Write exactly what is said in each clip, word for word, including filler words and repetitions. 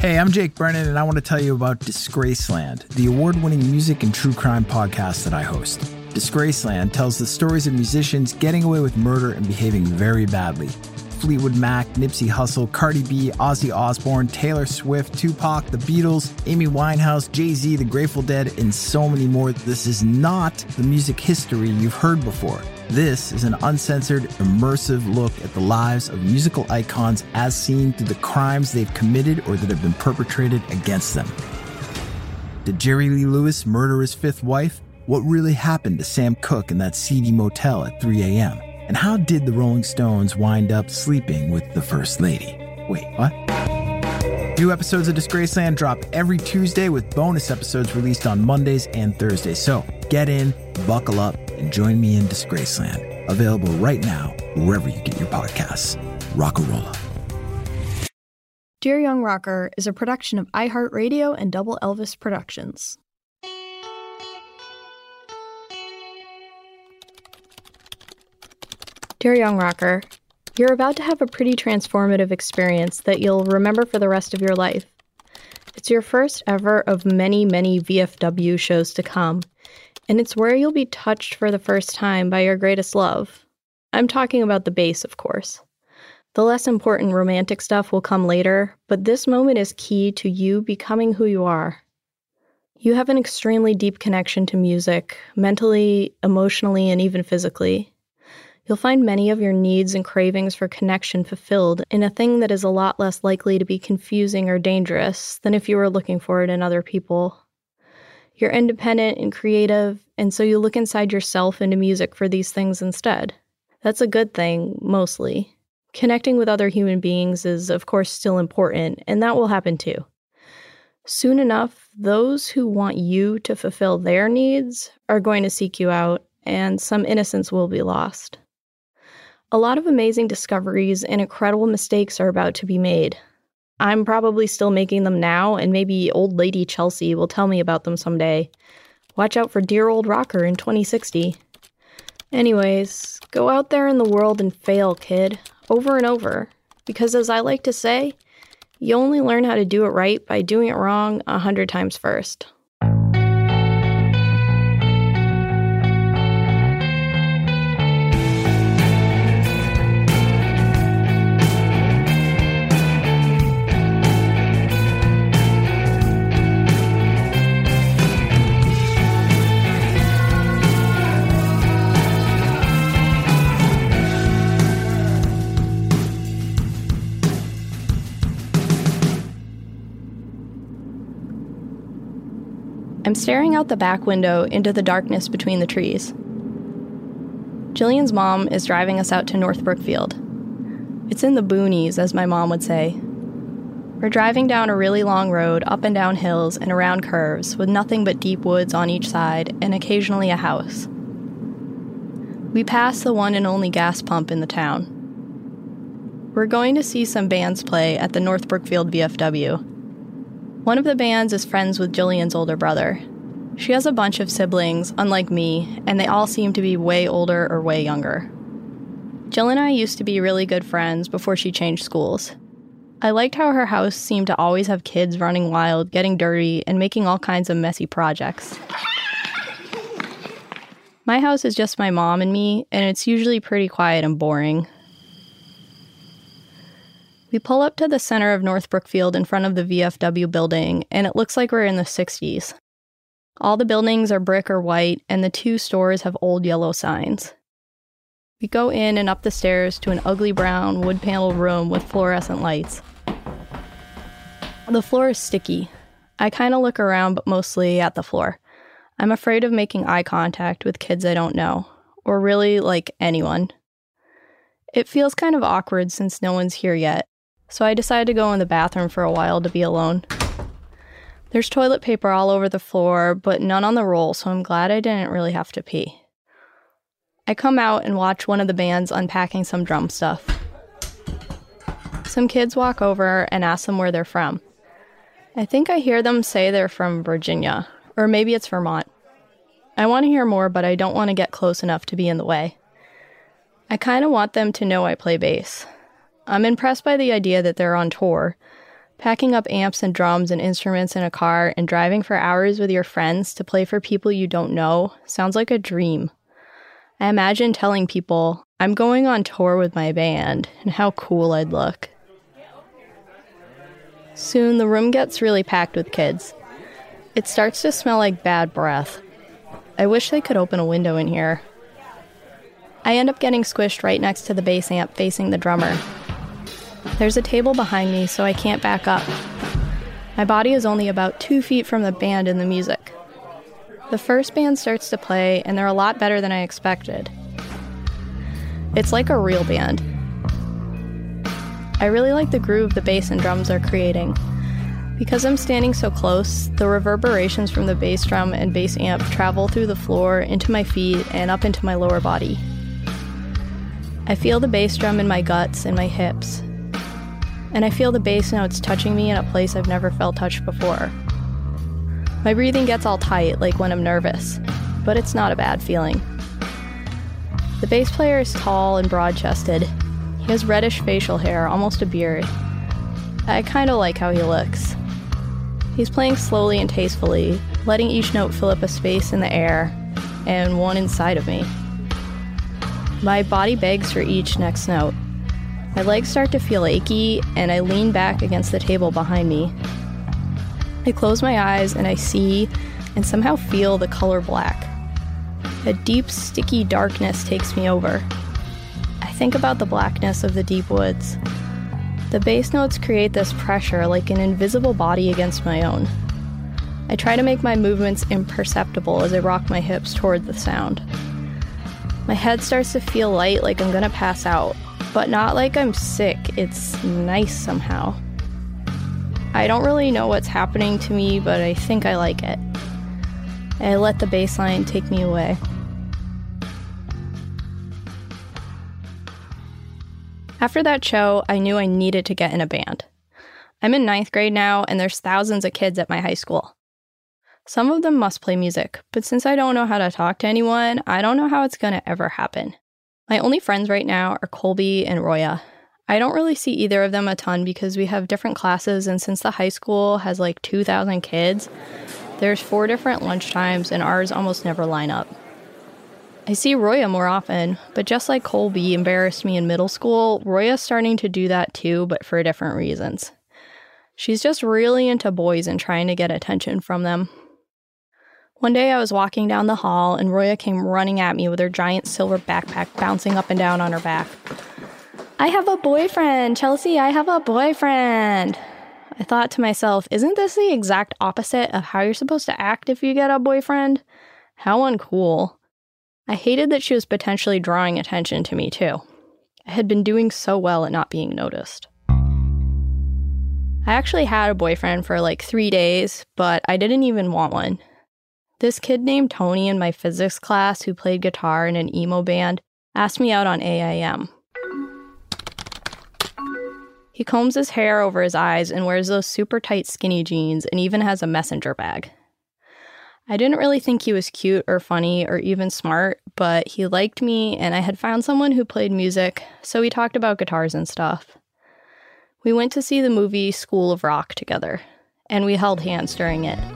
Hey, I'm Jake Brennan, and I want to tell you about Disgraceland, the award-winning music and true crime podcast that I host. Disgraceland tells the stories of musicians getting away with murder and behaving very badly. Fleetwood Mac, Nipsey Hussle, Cardi B, Ozzy Osbourne, Taylor Swift, Tupac, The Beatles, Amy Winehouse, Jay-Z, The Grateful Dead, and so many more. This is not the music history you've heard before. This is an uncensored, immersive look at the lives of musical icons as seen through the crimes they've committed or that have been perpetrated against them. Did Jerry Lee Lewis murder his fifth wife? What really happened to Sam Cooke in that seedy motel at three a.m.? And how did the Rolling Stones wind up sleeping with the First Lady? Wait, what? New episodes of Disgraceland drop every Tuesday with bonus episodes released on Mondays and Thursdays. So get in, buckle up, and join me in Disgraceland. Available right now, wherever you get your podcasts. Rockarola. Dear Young Rocker is a production of iHeartRadio and Double Elvis Productions. Dear Young Rocker, you're about to have a pretty transformative experience that you'll remember for the rest of your life. It's your first ever of many, many V F W shows to come, and it's where you'll be touched for the first time by your greatest love. I'm talking about the bass, of course. The less important romantic stuff will come later, but this moment is key to you becoming who you are. You have an extremely deep connection to music, mentally, emotionally, and even physically. You'll find many of your needs and cravings for connection fulfilled in a thing that is a lot less likely to be confusing or dangerous than if you were looking for it in other people. You're independent and creative, and so you look inside yourself into music for these things instead. That's a good thing, mostly. Connecting with other human beings is, of course, still important, and that will happen too. Soon enough, those who want you to fulfill their needs are going to seek you out, and some innocence will be lost. A lot of amazing discoveries and incredible mistakes are about to be made. I'm probably still making them now, and maybe old lady Chelsea will tell me about them someday. Watch out for Dear Old Rocker in twenty sixty. Anyways, go out there in the world and fail, kid, over and over. Because as I like to say, you only learn how to do it right by doing it wrong a hundred times first. I'm staring out the back window into the darkness between the trees. Jillian's mom is driving us out to North Brookfield. It's in the boonies, as my mom would say. We're driving down a really long road up and down hills and around curves with nothing but deep woods on each side and occasionally a house. We pass the one and only gas pump in the town. We're going to see some bands play at the North Brookfield V F W. One of the bands is friends with Jillian's older brother. She has a bunch of siblings, unlike me, and they all seem to be way older or way younger. Jill and I used to be really good friends before she changed schools. I liked how her house seemed to always have kids running wild, getting dirty, and making all kinds of messy projects. My house is just my mom and me, and it's usually pretty quiet and boring. We pull up to the center of North Brookfield in front of the V F W building, and it looks like we're in the sixties. All the buildings are brick or white, and the two stores have old yellow signs. We go in and up the stairs to an ugly brown wood-paneled room with fluorescent lights. The floor is sticky. I kind of look around, but mostly at the floor. I'm afraid of making eye contact with kids I don't know, or really, like, anyone. It feels kind of awkward since no one's here yet, so I decide to go in the bathroom for a while to be alone. There's toilet paper all over the floor, but none on the roll, so I'm glad I didn't really have to pee. I come out and watch one of the bands unpacking some drum stuff. Some kids walk over and ask them where they're from. I think I hear them say they're from Virginia, or maybe it's Vermont. I want to hear more, but I don't want to get close enough to be in the way. I kind of want them to know I play bass. I'm impressed by the idea that they're on tour, Packing up amps and drums and instruments in a car and driving for hours with your friends to play for people you don't know sounds like a dream. I imagine telling people, I'm going on tour with my band, and how cool I'd look. Soon, the room gets really packed with kids. It starts to smell like bad breath. I wish they could open a window in here. I end up getting squished right next to the bass amp facing the drummer. There's a table behind me, so I can't back up. My body is only about two feet from the band and the music. The first band starts to play, and they're a lot better than I expected. It's like a real band. I really like the groove the bass and drums are creating. Because I'm standing so close, the reverberations from the bass drum and bass amp travel through the floor, into my feet, and up into my lower body. I feel the bass drum in my guts and my hips. And I feel the bass notes touching me in a place I've never felt touched before. My breathing gets all tight, like when I'm nervous, but it's not a bad feeling. The bass player is tall and broad-chested. He has reddish facial hair, almost a beard. I kinda like how he looks. He's playing slowly and tastefully, letting each note fill up a space in the air, and one inside of me. My body begs for each next note. My legs start to feel achy, and I lean back against the table behind me. I close my eyes, and I see, and somehow feel the color black. A deep, sticky darkness takes me over. I think about the blackness of the deep woods. The bass notes create this pressure like an invisible body against my own. I try to make my movements imperceptible as I rock my hips toward the sound. My head starts to feel light, like I'm gonna pass out. But not like I'm sick, it's nice somehow. I don't really know what's happening to me, but I think I like it. I let the bass line take me away. After that show, I knew I needed to get in a band. I'm in ninth grade now, and there's thousands of kids at my high school. Some of them must play music, but since I don't know how to talk to anyone, I don't know how it's gonna ever happen. My only friends right now are Colby and Roya. I don't really see either of them a ton because we have different classes, and since the high school has like two thousand kids, there's four different lunchtimes and ours almost never line up. I see Roya more often, but just like Colby embarrassed me in middle school, Roya's starting to do that too, but for different reasons. She's just really into boys and trying to get attention from them. One day I was walking down the hall and Roya came running at me with her giant silver backpack bouncing up and down on her back. I have a boyfriend, Chelsea, I have a boyfriend. I thought to myself, isn't this the exact opposite of how you're supposed to act if you get a boyfriend? How uncool. I hated that she was potentially drawing attention to me too. I had been doing so well at not being noticed. I actually had a boyfriend for like three days, but I didn't even want one. This kid named Tony in my physics class who played guitar in an emo band asked me out on A I M. He combs his hair over his eyes and wears those super tight skinny jeans and even has a messenger bag. I didn't really think he was cute or funny or even smart, but he liked me and I had found someone who played music, so we talked about guitars and stuff. We went to see the movie School of Rock together, and we held hands during it.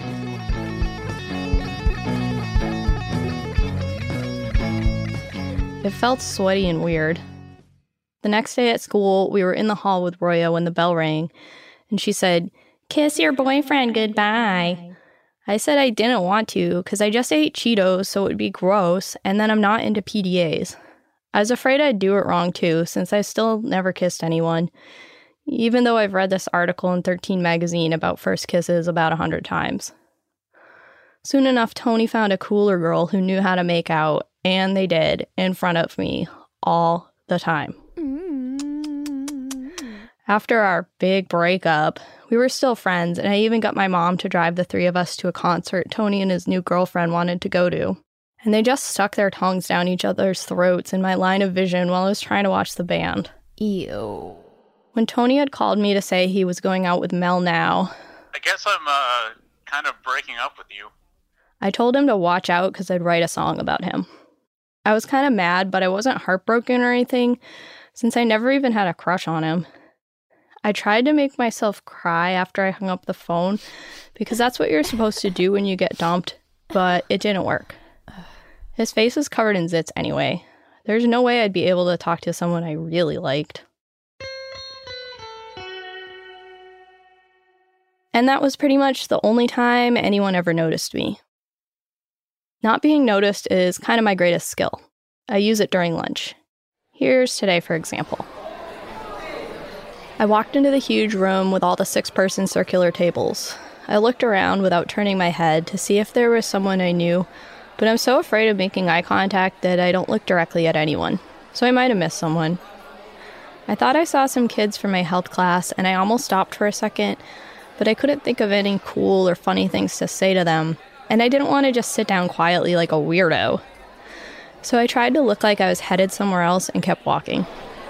It felt sweaty and weird. The next day at school, we were in the hall with Roya when the bell rang, and she said, "Kiss your boyfriend goodbye." I said I didn't want to, because I just ate Cheetos, so it would be gross, and then I'm not into P D As. I was afraid I'd do it wrong too, since I still never kissed anyone, even though I've read this article in thirteen magazine about first kisses about a hundred times. Soon enough, Tony found a cooler girl who knew how to make out, and they did, in front of me, all the time. After our big breakup, we were still friends, and I even got my mom to drive the three of us to a concert Tony and his new girlfriend wanted to go to. And they just stuck their tongues down each other's throats in my line of vision while I was trying to watch the band. Ew. When Tony had called me to say he was going out with Mel now, I guess I'm uh, kind of breaking up with you. I told him to watch out because I'd write a song about him. I was kind of mad, but I wasn't heartbroken or anything, since I never even had a crush on him. I tried to make myself cry after I hung up the phone because that's what you're supposed to do when you get dumped, but it didn't work. His face was covered in zits anyway. There's no way I'd be able to talk to someone I really liked. And that was pretty much the only time anyone ever noticed me. Not being noticed is kind of my greatest skill. I use it during lunch. Here's today, for example. I walked into the huge room with all the six-person circular tables. I looked around without turning my head to see if there was someone I knew, but I'm so afraid of making eye contact that I don't look directly at anyone, so I might have missed someone. I thought I saw some kids from my health class, and I almost stopped for a second, but I couldn't think of any cool or funny things to say to them, and I didn't want to just sit down quietly like a weirdo. So I tried to look like I was headed somewhere else and kept walking.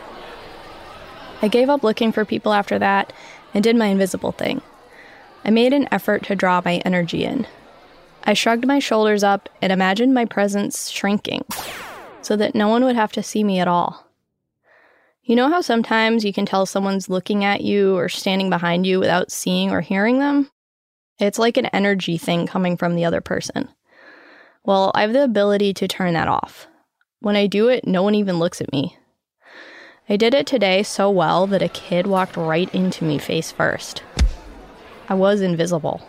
I gave up looking for people after that and did my invisible thing. I made an effort to draw my energy in. I shrugged my shoulders up and imagined my presence shrinking so that no one would have to see me at all. You know how sometimes you can tell someone's looking at you or standing behind you without seeing or hearing them? It's like an energy thing coming from the other person. Well, I have the ability to turn that off. When I do it, no one even looks at me. I did it today so well that a kid walked right into me face first. I was invisible.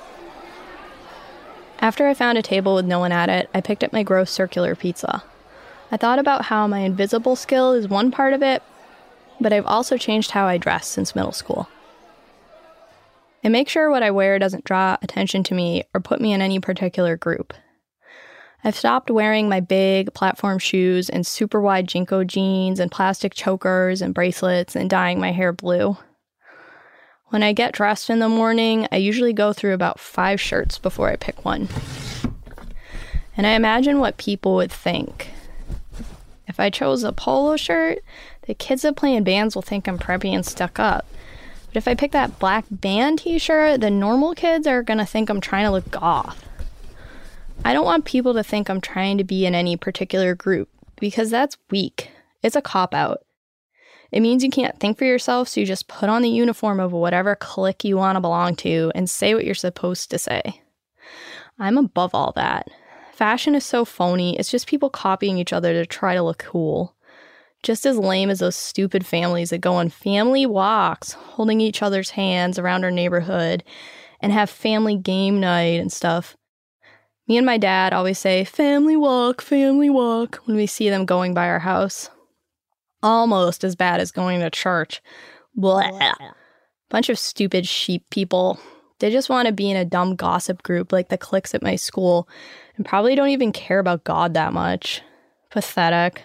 After I found a table with no one at it, I picked up my gross circular pizza. I thought about how my invisible skill is one part of it, but I've also changed how I dress since middle school. I make sure what I wear doesn't draw attention to me or put me in any particular group. I've stopped wearing my big platform shoes and super wide Jinko jeans and plastic chokers and bracelets and dyeing my hair blue. When I get dressed in the morning, I usually go through about five shirts before I pick one. And I imagine what people would think. If I chose a polo shirt, the kids that play in bands will think I'm preppy and stuck up. But if I pick that black band t-shirt, the normal kids are going to think I'm trying to look goth. I don't want people to think I'm trying to be in any particular group, because that's weak. It's a cop-out. It means you can't think for yourself, so you just put on the uniform of whatever clique you want to belong to and say what you're supposed to say. I'm above all that. Fashion is so phony, it's just people copying each other to try to look cool. Just as lame as those stupid families that go on family walks, holding each other's hands around our neighborhood, and have family game night and stuff. Me and my dad always say, family walk, family walk, when we see them going by our house. Almost as bad as going to church. Blah. Bunch of stupid sheep people. They just want to be in a dumb gossip group like the cliques at my school and probably don't even care about God that much. Pathetic.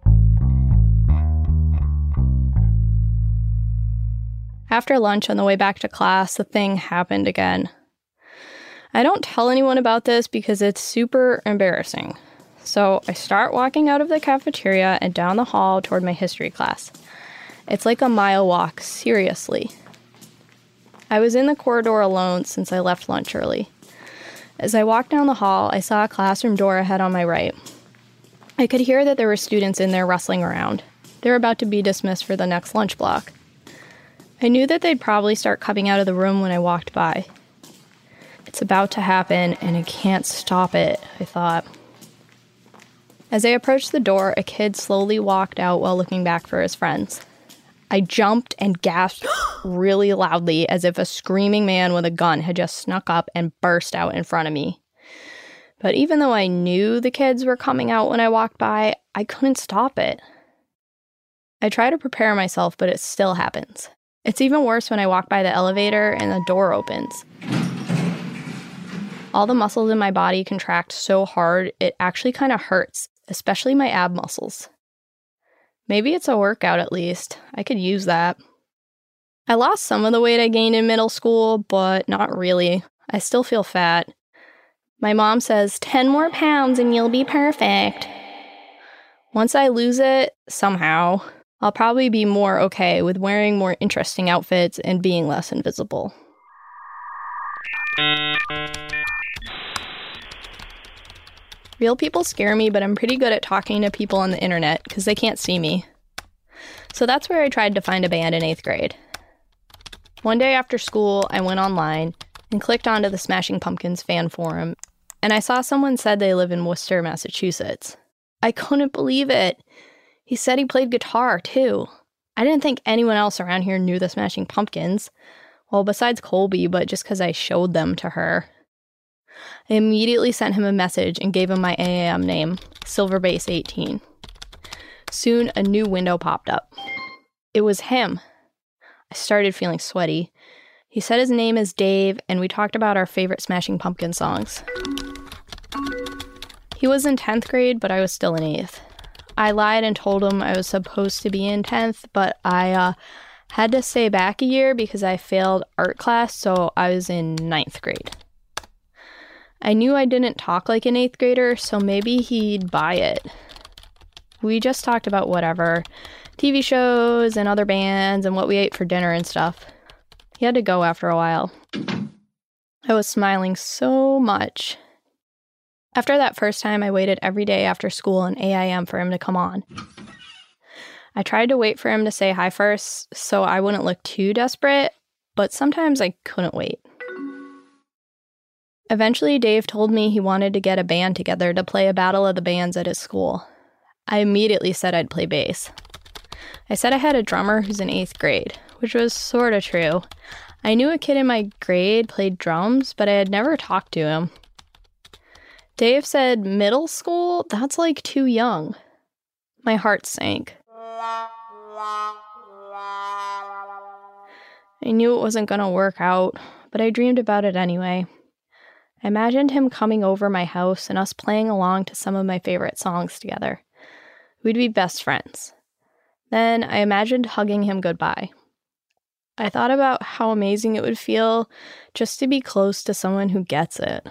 After lunch on the way back to class, the thing happened again. I don't tell anyone about this because it's super embarrassing. So I start walking out of the cafeteria and down the hall toward my history class. It's like a mile walk, seriously. I was in the corridor alone since I left lunch early. As I walked down the hall, I saw a classroom door ahead on my right. I could hear that there were students in there rustling around. They were about to be dismissed for the next lunch block. I knew that they'd probably start coming out of the room when I walked by. It's about to happen, and I can't stop it, I thought. As I approached the door, a kid slowly walked out while looking back for his friends. I jumped and gasped really loudly as if a screaming man with a gun had just snuck up and burst out in front of me. But even though I knew the kids were coming out when I walked by, I couldn't stop it. I try to prepare myself, but it still happens. It's even worse when I walk by the elevator and the door opens. All the muscles in my body contract so hard, it actually kind of hurts, especially my ab muscles. Maybe it's a workout at least. I could use that. I lost some of the weight I gained in middle school, but not really. I still feel fat. My mom says, ten more pounds and you'll be perfect. Once I lose it, somehow, I'll probably be more okay with wearing more interesting outfits and being less invisible. Real people scare me, but I'm pretty good at talking to people on the internet because they can't see me. So that's where I tried to find a band in eighth grade. One day after school, I went online and clicked onto the Smashing Pumpkins fan forum, and I saw someone said they live in Worcester, Massachusetts. I couldn't believe it. He said he played guitar, too. I didn't think anyone else around here knew the Smashing Pumpkins. Well, besides Colby, but just because I showed them to her. I immediately sent him a message and gave him my A A M name, Silverbase eighteen. Soon, a new window popped up. It was him. I started feeling sweaty. He said his name is Dave, and we talked about our favorite Smashing Pumpkins songs. He was in tenth grade, but I was still in eighth. I lied and told him I was supposed to be in tenth, but I uh, had to stay back a year because I failed art class, so I was in ninth grade. I knew I didn't talk like an eighth grader, so maybe he'd buy it. We just talked about whatever, T V shows and other bands and what we ate for dinner and stuff. He had to go after a while. I was smiling so much. After that first time, I waited every day after school on A I M for him to come on. I tried to wait for him to say hi first so I wouldn't look too desperate, but sometimes I couldn't wait. Eventually, Dave told me he wanted to get a band together to play a battle of the bands at his school. I immediately said I'd play bass. I said I had a drummer who's in eighth grade, which was sort of true. I knew a kid in my grade played drums, but I had never talked to him. Dave said, middle school? That's like too young. My heart sank. I knew it wasn't going to work out, but I dreamed about it anyway. I imagined him coming over my house and us playing along to some of my favorite songs together. We'd be best friends. Then I imagined hugging him goodbye. I thought about how amazing it would feel just to be close to someone who gets it.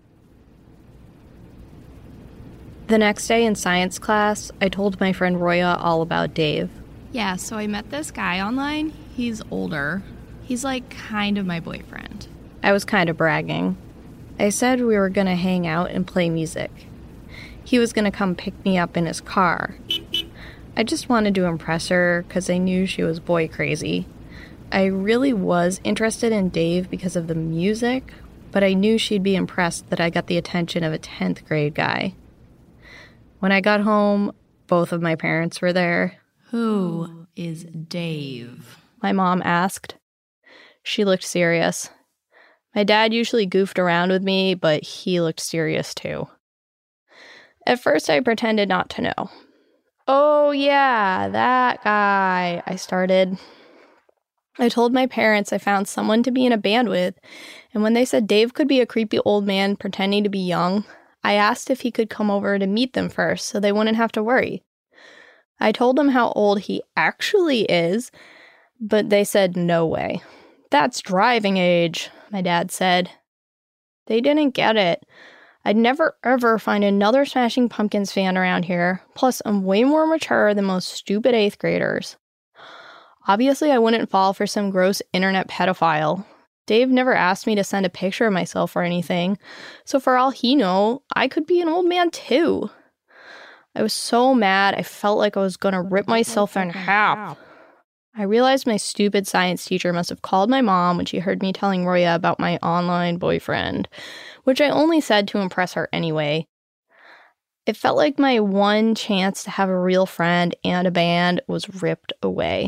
The next day in science class, I told my friend Roya all about Dave. Yeah, so I met this guy online. He's older. He's like kind of my boyfriend. I was kind of bragging. I said we were going to hang out and play music. He was going to come pick me up in his car. I just wanted to impress her because I knew she was boy crazy. I really was interested in Dave because of the music, but I knew she'd be impressed that I got the attention of a tenth grade guy. When I got home, both of my parents were there. Who is Dave? My mom asked. She looked serious. My dad usually goofed around with me, but he looked serious too. At first, I pretended not to know. Oh, yeah, that guy, I started. I told my parents I found someone to be in a band with, and when they said Dave could be a creepy old man pretending to be young, I asked if he could come over to meet them first so they wouldn't have to worry. I told them how old he actually is, but they said no way. That's driving age, my dad said. They didn't get it. I'd never ever find another Smashing Pumpkins fan around here, plus I'm way more mature than most stupid eighth graders. Obviously, I wouldn't fall for some gross internet pedophile. Dave never asked me to send a picture of myself or anything, so for all he knew, I could be an old man too. I was so mad, I felt like I was gonna rip myself in half. I realized my stupid science teacher must have called my mom when she heard me telling Roya about my online boyfriend, which I only said to impress her anyway. It felt like my one chance to have a real friend and a band was ripped away.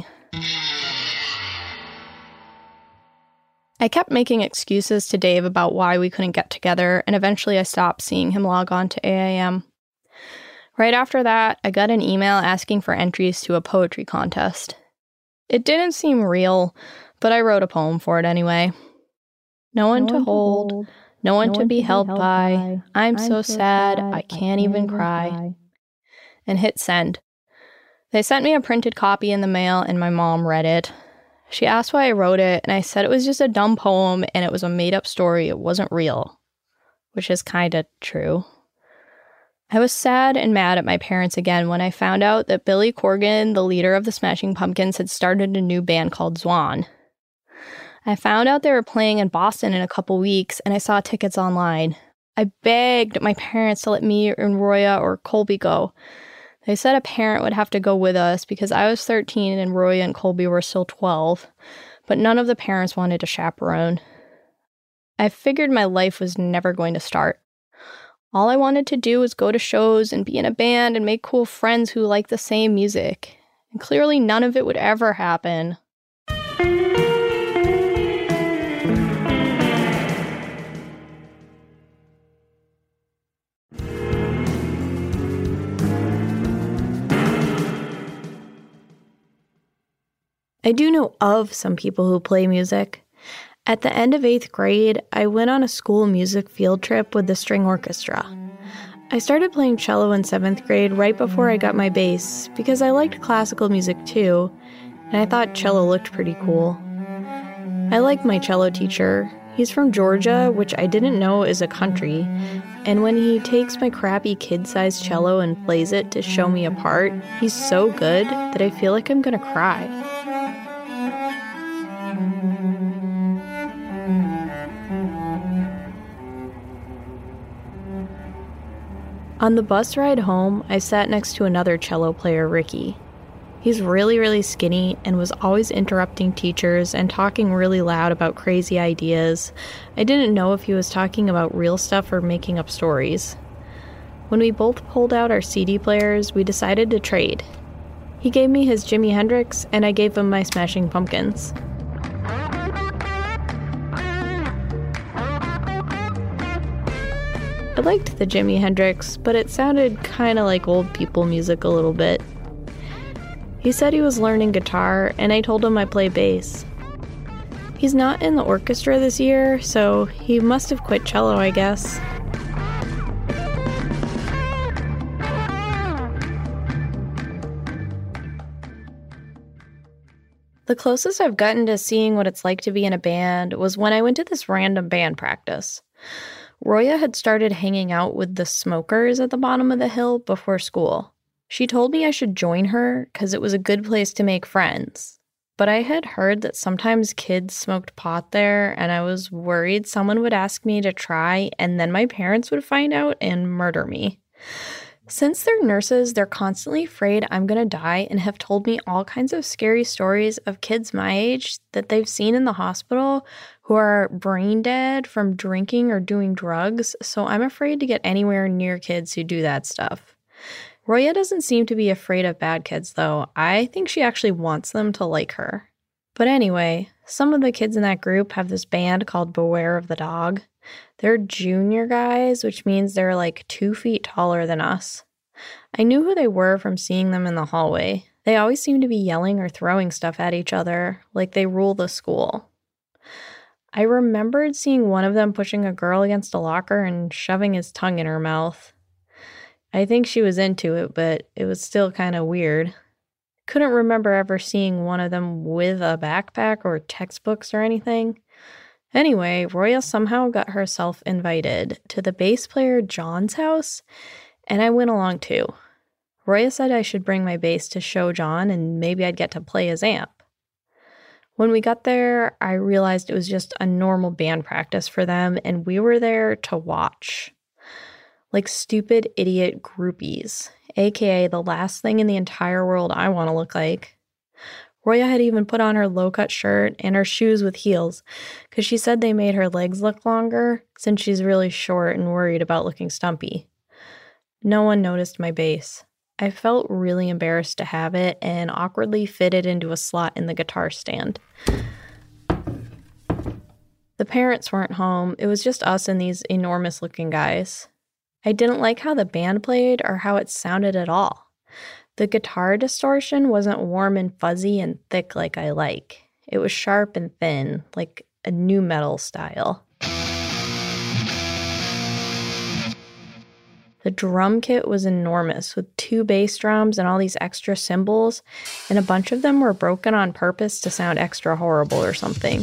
I kept making excuses to Dave about why we couldn't get together, and eventually I stopped seeing him log on to A I M. Right after that, I got an email asking for entries to a poetry contest. It didn't seem real, but I wrote a poem for it anyway. No one, no to, one hold, to hold, no one no to one be to held, held by, by. I'm, I'm so, so sad, sad I can't, I can't even cry. cry. And hit send. They sent me a printed copy in the mail, and my mom read it. She asked why I wrote it, and I said it was just a dumb poem and it was a made-up story. It wasn't real, which is kind of true. I was sad and mad at my parents again when I found out that Billy Corgan, the leader of the Smashing Pumpkins, had started a new band called Zwan. I found out they were playing in Boston in a couple weeks, and I saw tickets online. I begged my parents to let me and Roya or Colby go. They said a parent would have to go with us because I was thirteen and Roya and Colby were still twelve. but none of the parents wanted to chaperone. I figured my life was never going to start. All I wanted to do was go to shows and be in a band and make cool friends who liked the same music. And clearly none of it would ever happen. I do know of some people who play music. At the end of eighth grade, I went on a school music field trip with the string orchestra. I started playing cello in seventh grade right before I got my bass because I liked classical music too, and I thought cello looked pretty cool. I liked my cello teacher. He's from Georgia, which I didn't know is a country, and when he takes my crappy kid-sized cello and plays it to show me a part, he's so good that I feel like I'm gonna cry. On the bus ride home, I sat next to another cello player, Ricky. He's really, really skinny and was always interrupting teachers and talking really loud about crazy ideas. I didn't know if he was talking about real stuff or making up stories. When we both pulled out our C D players, we decided to trade. He gave me his Jimi Hendrix, and I gave him my Smashing Pumpkins. I liked the Jimi Hendrix, but it sounded kind of like old people music a little bit. He said he was learning guitar, and I told him I play bass. He's not in the orchestra this year, so he must have quit cello, I guess. The closest I've gotten to seeing what it's like to be in a band was when I went to this random band practice. Roya had started hanging out with the smokers at the bottom of the hill before school. She told me I should join her because it was a good place to make friends. But I had heard that sometimes kids smoked pot there, and I was worried someone would ask me to try, and then my parents would find out and murder me. Since they're nurses, they're constantly afraid I'm going to die and have told me all kinds of scary stories of kids my age that they've seen in the hospital who are brain dead from drinking or doing drugs, so I'm afraid to get anywhere near kids who do that stuff. Roya doesn't seem to be afraid of bad kids, though. I think she actually wants them to like her. But anyway, some of the kids in that group have this band called Beware of the Dog. They're junior guys, which means they're like two feet taller than us. I knew who they were from seeing them in the hallway. They always seem to be yelling or throwing stuff at each other, like they rule the school. I remembered seeing one of them pushing a girl against a locker and shoving his tongue in her mouth. I think she was into it, but it was still kind of weird. Couldn't remember ever seeing one of them with a backpack or textbooks or anything. Anyway, Roya somehow got herself invited to the bass player John's house, and I went along too. Roya said I should bring my bass to show John, and maybe I'd get to play his amp. When we got there, I realized it was just a normal band practice for them, and we were there to watch. Like stupid idiot groupies, aka the last thing in the entire world I want to look like. Roya had even put on her low-cut shirt and her shoes with heels because she said they made her legs look longer since she's really short and worried about looking stumpy. No one noticed my bass. I felt really embarrassed to have it and awkwardly fit it into a slot in the guitar stand. The parents weren't home. It was just us and these enormous-looking guys. I didn't like how the band played or how it sounded at all. The guitar distortion wasn't warm and fuzzy and thick like I like. It was sharp and thin, like a nu metal style. The drum kit was enormous, with two bass drums and all these extra cymbals, and a bunch of them were broken on purpose to sound extra horrible or something.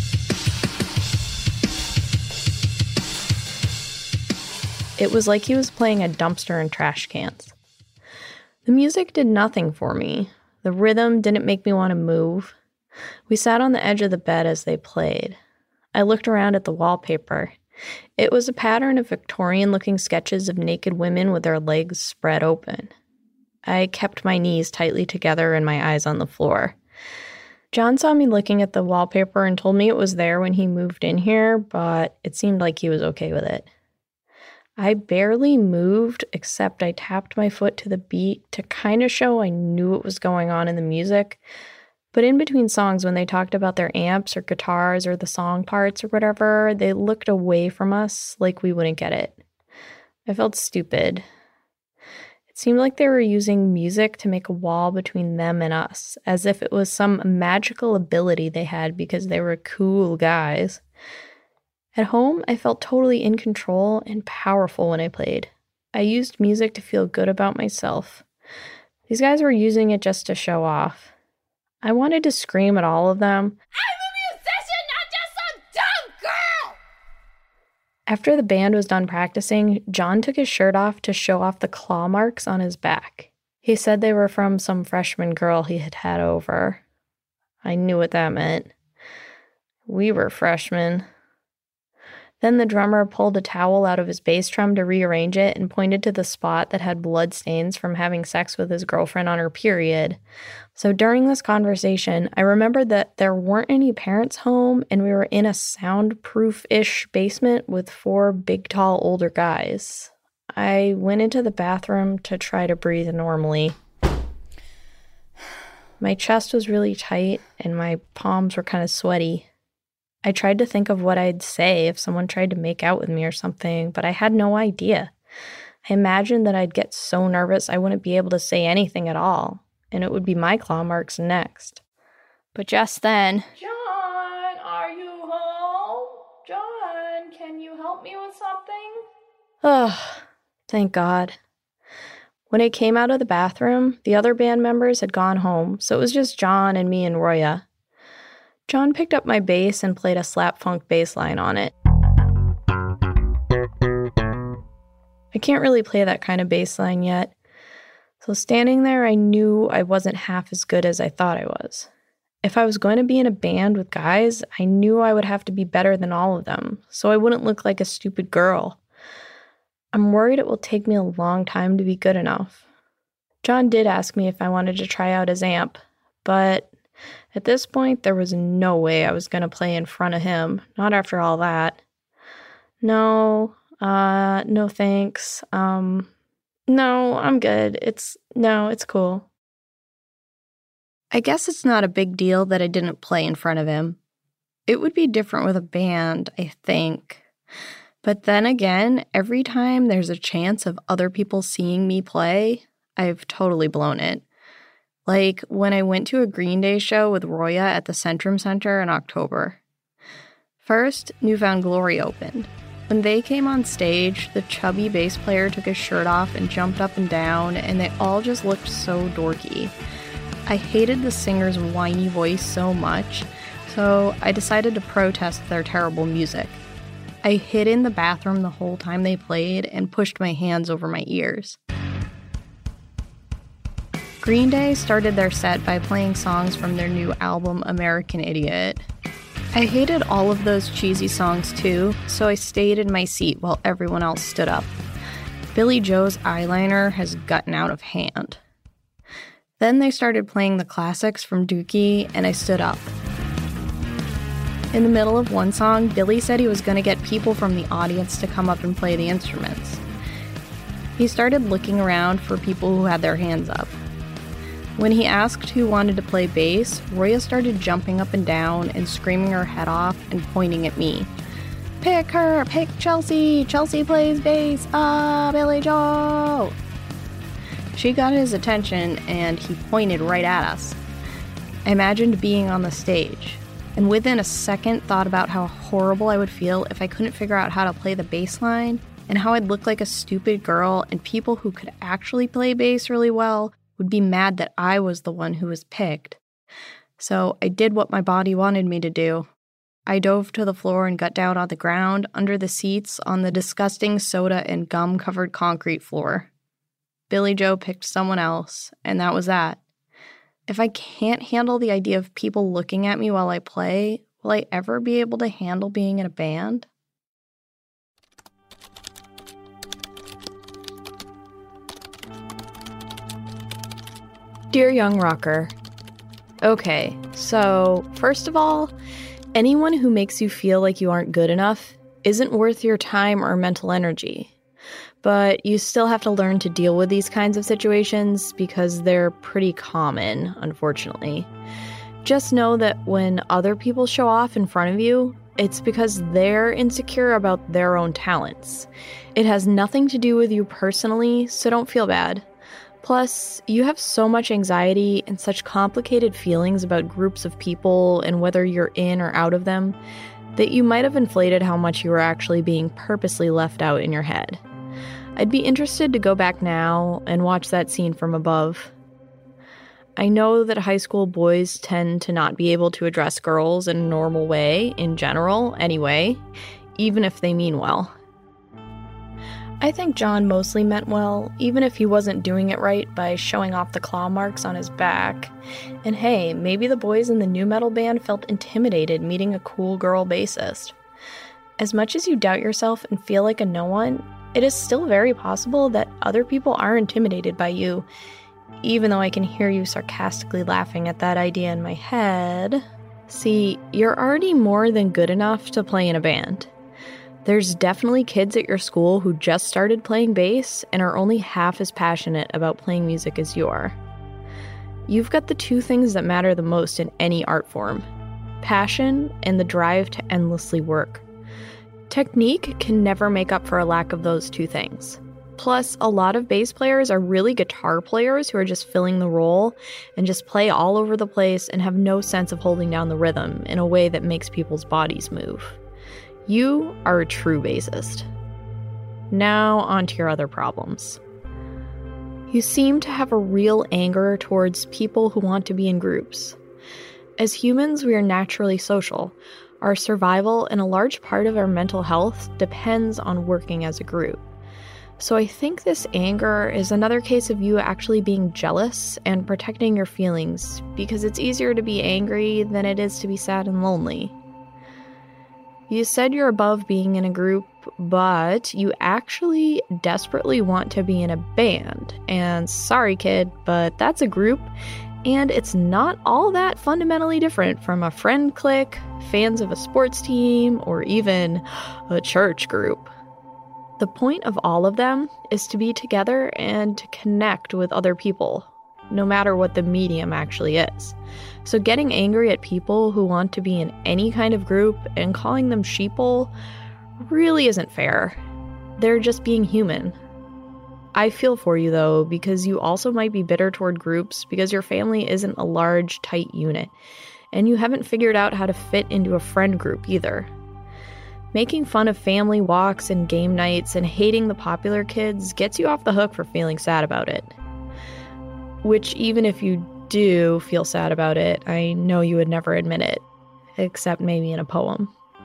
It was like he was playing a dumpster and trash cans. The music did nothing for me. The rhythm didn't make me want to move. We sat on the edge of the bed as they played. I looked around at the wallpaper. It was a pattern of Victorian-looking sketches of naked women with their legs spread open. I kept my knees tightly together and my eyes on the floor. John saw me looking at the wallpaper and told me it was there when he moved in here, but it seemed like he was okay with it. I barely moved, except I tapped my foot to the beat to kind of show I knew what was going on in the music. But in between songs, when they talked about their amps or guitars or the song parts or whatever, they looked away from us like we wouldn't get it. I felt stupid. It seemed like they were using music to make a wall between them and us, as if it was some magical ability they had because they were cool guys. At home, I felt totally in control and powerful when I played. I used music to feel good about myself. These guys were using it just to show off. I wanted to scream at all of them, "I'm a musician, not just some dumb girl!" After the band was done practicing, John took his shirt off to show off the claw marks on his back. He said they were from some freshman girl he had had over. I knew what that meant. We were freshmen. Then the drummer pulled a towel out of his bass drum to rearrange it and pointed to the spot that had blood stains from having sex with his girlfriend on her period. So during this conversation, I remembered that there weren't any parents home and we were in a soundproof-ish basement with four big, tall, older guys. I went into the bathroom to try to breathe normally. My chest was really tight and my palms were kind of sweaty. I tried to think of what I'd say if someone tried to make out with me or something, but I had no idea. I imagined that I'd get so nervous I wouldn't be able to say anything at all, and it would be my claw marks next. But just then, "John, are you home? John, can you help me with something?" Ugh, thank God. When I came out of the bathroom, the other band members had gone home, so it was just John and me and Roya. John picked up my bass and played a slap funk bass line on it. I can't really play that kind of bass line yet, so standing there I knew I wasn't half as good as I thought I was. If I was going to be in a band with guys, I knew I would have to be better than all of them, so I wouldn't look like a stupid girl. I'm worried it will take me a long time to be good enough. John did ask me if I wanted to try out his amp, but at this point, there was no way I was going to play in front of him, not after all that. No, uh, no thanks. Um, no, I'm good. It's, no, it's cool. I guess it's not a big deal that I didn't play in front of him. It would be different with a band, I think. But then again, every time there's a chance of other people seeing me play, I've totally blown it. Like when I went to a Green Day show with Roya at the Centrum Center in October. First, New Found Glory opened. When they came on stage, the chubby bass player took his shirt off and jumped up and down, and they all just looked so dorky. I hated the singer's whiny voice so much, so I decided to protest their terrible music. I hid in the bathroom the whole time they played and pushed my hands over my ears. Green Day started their set by playing songs from their new album, American Idiot. I hated all of those cheesy songs too, so I stayed in my seat while everyone else stood up. Billy Joe's eyeliner has gotten out of hand. Then they started playing the classics from Dookie, and I stood up. In the middle of one song, Billy said he was going to get people from the audience to come up and play the instruments. He started looking around for people who had their hands up. When he asked who wanted to play bass, Roya started jumping up and down and screaming her head off and pointing at me. "Pick her! Pick Chelsea! Chelsea plays bass! Ah, Billy Joe!" She got his attention and he pointed right at us. I imagined being on the stage, and within a second thought about how horrible I would feel if I couldn't figure out how to play the bass line, and how I'd look like a stupid girl, and people who could actually play bass really well would be mad that I was the one who was picked. So I did what my body wanted me to do. I dove to the floor and got down on the ground under the seats on the disgusting soda and gum-covered concrete floor. Billy Joe picked someone else, and that was that. If I can't handle the idea of people looking at me while I play, will I ever be able to handle being in a band? Dear Young Rocker, Okay, so first of all, anyone who makes you feel like you aren't good enough isn't worth your time or mental energy. But you still have to learn to deal with these kinds of situations because they're pretty common, unfortunately. Just know that when other people show off in front of you, it's because they're insecure about their own talents. It has nothing to do with you personally, so don't feel bad. Plus, you have so much anxiety and such complicated feelings about groups of people and whether you're in or out of them that you might have inflated how much you were actually being purposely left out in your head. I'd be interested to go back now and watch that scene from above. I know that high school boys tend to not be able to address girls in a normal way, in general, anyway, even if they mean well. I think John mostly meant well, even if he wasn't doing it right by showing off the claw marks on his back. And hey, maybe the boys in the nu metal band felt intimidated meeting a cool girl bassist. As much as you doubt yourself and feel like a no one, it is still very possible that other people are intimidated by you, even though I can hear you sarcastically laughing at that idea in my head. See, you're already more than good enough to play in a band. There's definitely kids at your school who just started playing bass and are only half as passionate about playing music as you are. You've got the two things that matter the most in any art form: passion and the drive to endlessly work. Technique can never make up for a lack of those two things. Plus, a lot of bass players are really guitar players who are just filling the role and just play all over the place and have no sense of holding down the rhythm in a way that makes people's bodies move. You are a true bassist. Now, on to your other problems. You seem to have a real anger towards people who want to be in groups. As humans, we are naturally social. Our survival and a large part of our mental health depends on working as a group. So I think this anger is another case of you actually being jealous and protecting your feelings, because it's easier to be angry than it is to be sad and lonely. You said you're above being in a group, but you actually desperately want to be in a band. And sorry, kid, but that's a group, and it's not all that fundamentally different from a friend clique, fans of a sports team, or even a church group. The point of all of them is to be together and to connect with other people, no matter what the medium actually is. So getting angry at people who want to be in any kind of group and calling them sheeple really isn't fair. They're just being human. I feel for you, though, because you also might be bitter toward groups because your family isn't a large, tight unit, and you haven't figured out how to fit into a friend group either. Making fun of family walks and game nights and hating the popular kids gets you off the hook for feeling sad about it. Which, even if you do feel sad about it, I know you would never admit it, except maybe in a poem.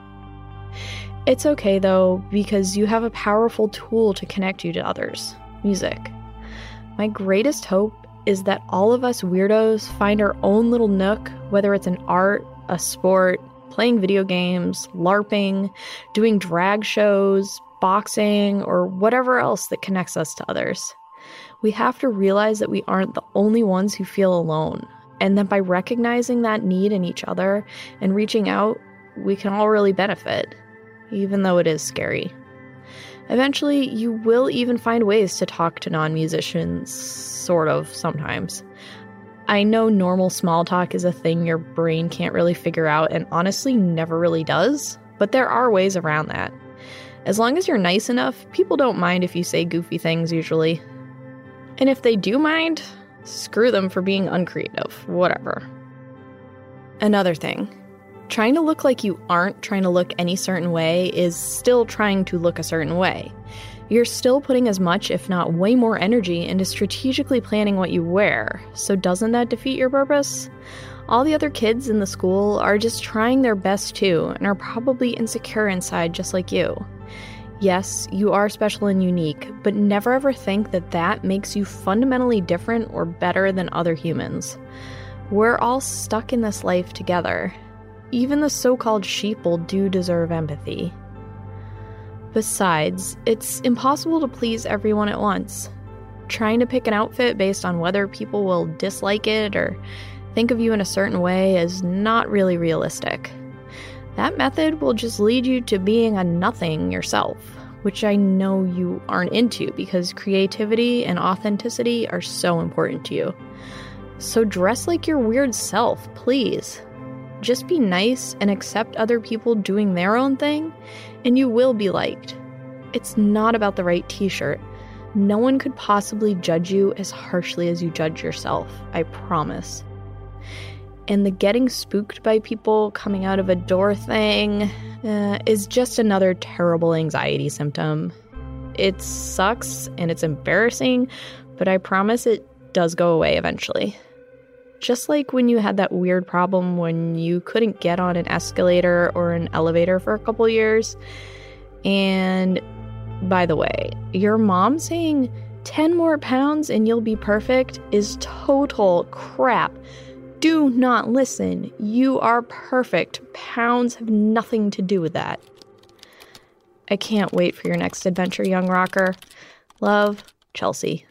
It's okay, though, because you have a powerful tool to connect you to others: music. My greatest hope is that all of us weirdos find our own little nook, whether it's in art, a sport, playing video games, LARPing, doing drag shows, boxing, or whatever else that connects us to others. We have to realize that we aren't the only ones who feel alone, and that by recognizing that need in each other and reaching out, we can all really benefit, even though it is scary. Eventually, you will even find ways to talk to non-musicians, sort of, sometimes. I know normal small talk is a thing your brain can't really figure out and honestly never really does, but there are ways around that. As long as you're nice enough, people don't mind if you say goofy things usually. And if they do mind, screw them for being uncreative, whatever. Another thing, trying to look like you aren't trying to look any certain way is still trying to look a certain way. You're still putting as much, if not way more energy into strategically planning what you wear, so doesn't that defeat your purpose? All the other kids in the school are just trying their best too, and are probably insecure inside just like you. Yes, you are special and unique, but never ever think that that makes you fundamentally different or better than other humans. We're all stuck in this life together. Even the so-called sheeple do deserve empathy. Besides, it's impossible to please everyone at once. Trying to pick an outfit based on whether people will dislike it or think of you in a certain way as not really realistic. That method will just lead you to being a nothing yourself, which I know you aren't into because creativity and authenticity are so important to you. So dress like your weird self, please. Just be nice and accept other people doing their own thing, and you will be liked. It's not about the right t-shirt. No one could possibly judge you as harshly as you judge yourself, I promise. And the getting spooked by people coming out of a door thing uh, is just another terrible anxiety symptom. It sucks and it's embarrassing, but I promise it does go away eventually. Just like when you had that weird problem when you couldn't get on an escalator or an elevator for a couple years. And by the way, your mom saying ten more pounds and you'll be perfect is total crap. Do not listen. You are perfect. Pounds have nothing to do with that. I can't wait for your next adventure, young rocker. Love, Chelsea.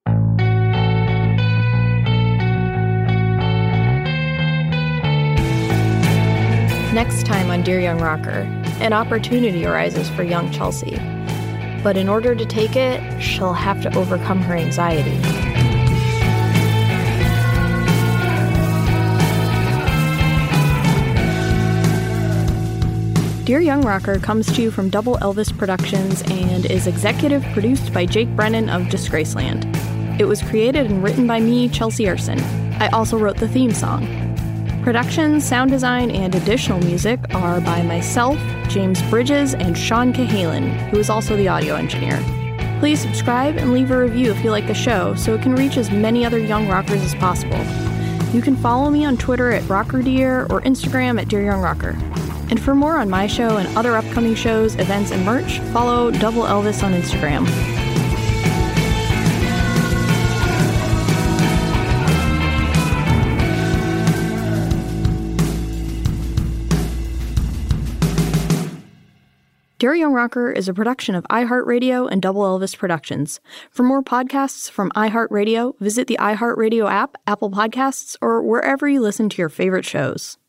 Next time on Dear Young Rocker, an opportunity arises for young Chelsea. But in order to take it, she'll have to overcome her anxiety. Dear Young Rocker comes to you from Double Elvis Productions and is executive produced by Jake Brennan of Disgraceland. It was created and written by me, Chelsea Erson. I also wrote the theme song. Production, sound design, and additional music are by myself, James Bridges, and Sean Cahalan, who is also the audio engineer. Please subscribe and leave a review if you like the show so it can reach as many other young rockers as possible. You can follow me on Twitter at RockerDear or Instagram at Dear Young Rocker. And for more on my show and other upcoming shows, events, and merch, follow Double Elvis on Instagram. Dear Young Rocker is a production of iHeartRadio and Double Elvis Productions. For more podcasts from iHeartRadio, visit the iHeartRadio app, Apple Podcasts, or wherever you listen to your favorite shows.